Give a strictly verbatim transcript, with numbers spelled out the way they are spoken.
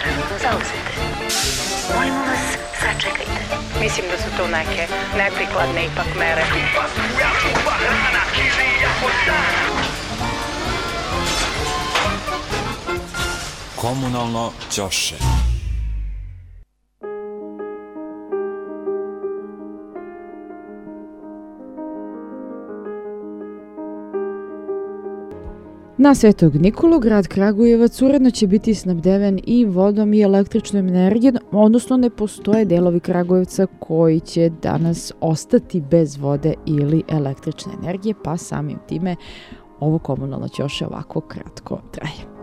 zauzete. Molimo vas, sačekajte. Mislim da su to neke neprikladne ipak mere. Komunalno ćoše. Na Svetog Nikolu grad Kragujevac uredno će biti snabdeven i vodom i električnom energijom, odnosno ne postoje delovi Kragujevca koji će danas ostati bez vode ili električne energije, pa samim time ovo komunalno ćoše ovako kratko traje.